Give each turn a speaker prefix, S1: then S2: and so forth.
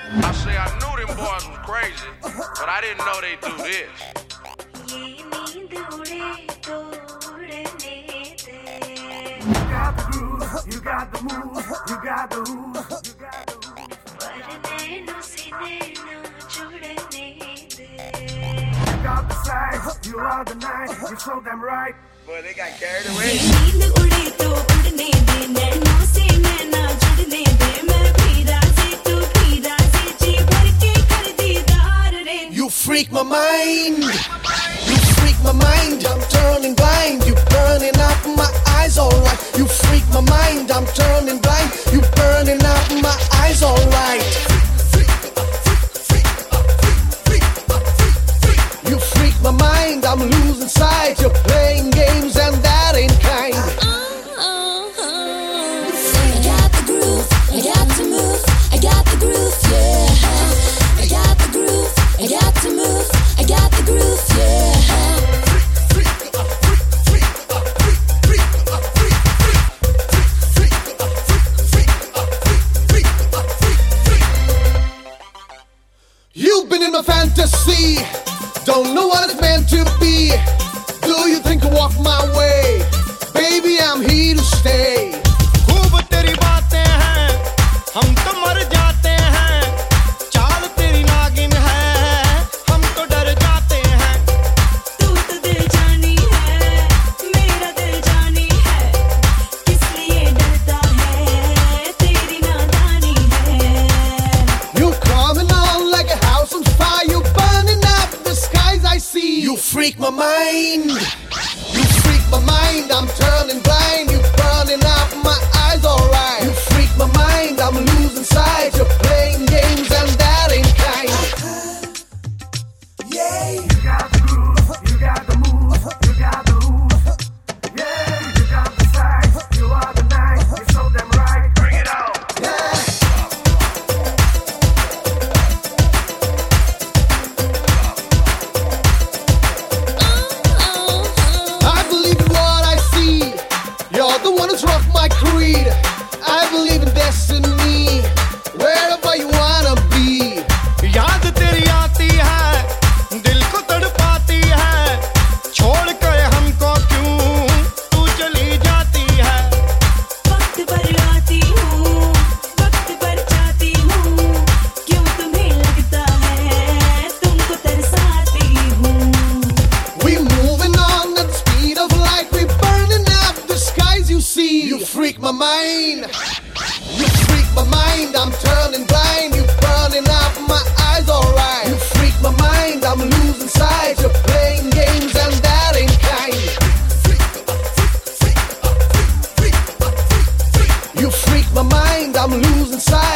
S1: I say I knew them boys was crazy, but I didn't know they do this.
S2: You got the groove, you got the move, you got the ooze. You got the size, you are the night, you're so damn right.
S1: Boy, they got carried away.
S3: You freak my mind. You freak my mind. I'm turning blind. You burning up my eyes, alright. You freak my mind. I'm turning blind. You burning up my eyes, alright. You freak my mind. I'm losing sight. You're playing games and that ain't kind.
S4: I got the groove. I got to move. I got the groove. Yeah. I got the groove. I got to move. I got the groove. Yeah.
S3: You've been in my fantasy, don't know what it's meant to be. Do you think I'll walk my way? Baby, I'm here to stay.
S5: खूब तेरी बातें हैं, हम तो मर जाते हैं. चाल तेरी नागिन है, हम तो डर जाते हैं.
S6: तू तो दिल जानी है, मेरा दिल जानी है. किस लिए डरता है, तेरी नादानी है.
S3: You coming on like a house on fire. You burning up the skies I see. You freak my mind. You freak my mind. I'm turning blind. You burning up my eyes, alright. You freak my mind. I'm losing sight. You're playing games and that ain't kind.
S2: You got the groove, you got the move, you got the ooze. Yeah, you got the size, you are the night, you're so damn right. Bring it on.
S3: I believe in what I see. You're the one who's rocked my creed. I believe in destiny. Wherever you wanna be.
S5: याद तेरी आती है, दिल को तड़पाती है. छोड़ कर हमको क्यों तू चली जाती है.
S6: वक्त पर आती हूँ, वक्त पर जाती हूँ. क्यों तुम्हें लगता है, तुमको तरसाती हूँ.
S3: We moving on at the speed of light. We burning up the skies you see. You freak my mind. You freak my mind. I'm turning blind. You burning up my eyes, alright. You freak my mind. I'm losing sight. You're playing games and that ain't kind. You freak my mind. I'm losing sight.